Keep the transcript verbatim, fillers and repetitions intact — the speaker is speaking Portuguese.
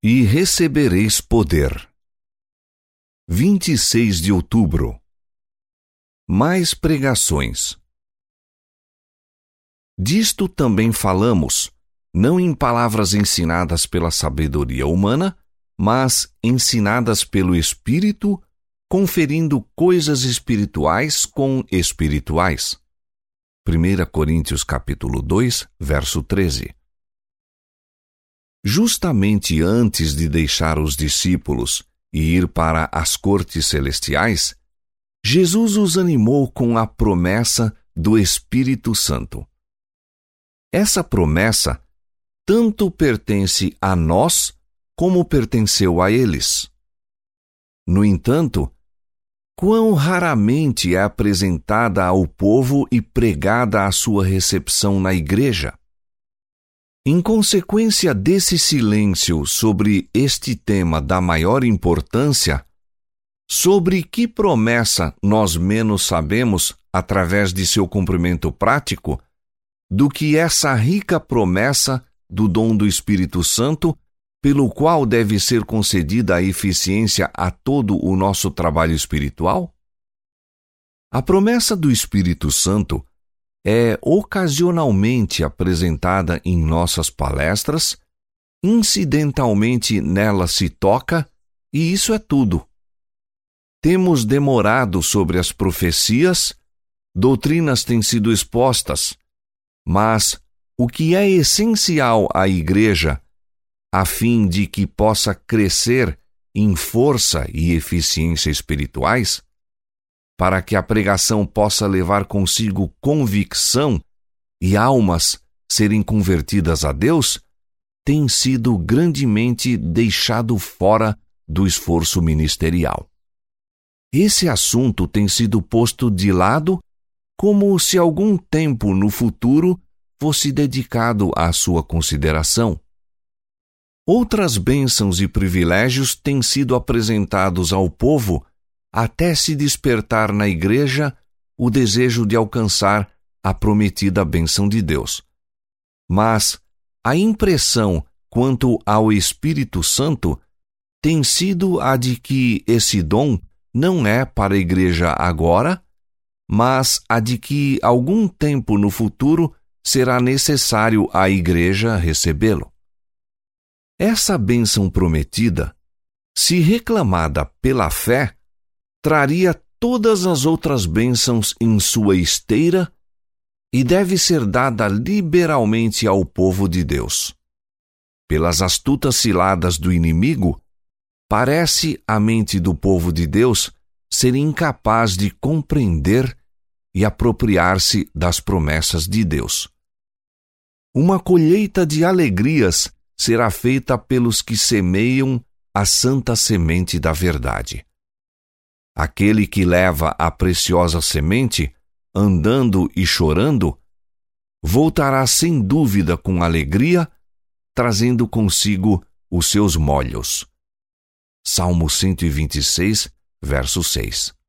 E recebereis poder. vinte e seis de outubro. Mais pregações. Disto também falamos, não em palavras ensinadas pela sabedoria humana, mas ensinadas pelo Espírito, conferindo coisas espirituais com espirituais. primeira Coríntios capítulo dois, verso treze. Justamente antes de deixar os discípulos e ir para as cortes celestiais, Jesus os animou com a promessa do Espírito Santo. Essa promessa tanto pertence a nós como pertenceu a eles. No entanto, quão raramente é apresentada ao povo e pregada a sua recepção na igreja. Em consequência desse silêncio sobre este tema da maior importância, sobre que promessa nós menos sabemos através de seu cumprimento prático, do que essa rica promessa do dom do Espírito Santo, pelo qual deve ser concedida a eficiência a todo o nosso trabalho espiritual? A promessa do Espírito Santo é ocasionalmente apresentada em nossas palestras, incidentalmente nela se toca, e isso é tudo. Temos demorado sobre as profecias, doutrinas têm sido expostas, mas o que é essencial à Igreja, a fim de que possa crescer em força e eficiência espirituais, para que a pregação possa levar consigo convicção e almas serem convertidas a Deus, tem sido grandemente deixado fora do esforço ministerial. Esse assunto tem sido posto de lado como se algum tempo no futuro fosse dedicado à sua consideração. Outras bênçãos e privilégios têm sido apresentados ao povo até se despertar na igreja o desejo de alcançar a prometida bênção de Deus. Mas a impressão quanto ao Espírito Santo tem sido a de que esse dom não é para a igreja agora, mas a de que algum tempo no futuro será necessário à igreja recebê-lo. Essa bênção prometida, se reclamada pela fé, traria todas as outras bênçãos em sua esteira e deve ser dada liberalmente ao povo de Deus. Pelas astutas ciladas do inimigo, parece a mente do povo de Deus ser incapaz de compreender e apropriar-se das promessas de Deus. Uma colheita de alegrias será feita pelos que semeiam a santa semente da verdade. Aquele que leva a preciosa semente, andando e chorando, voltará sem dúvida com alegria, trazendo consigo os seus molhos. Salmo cento e vinte e seis, verso seis.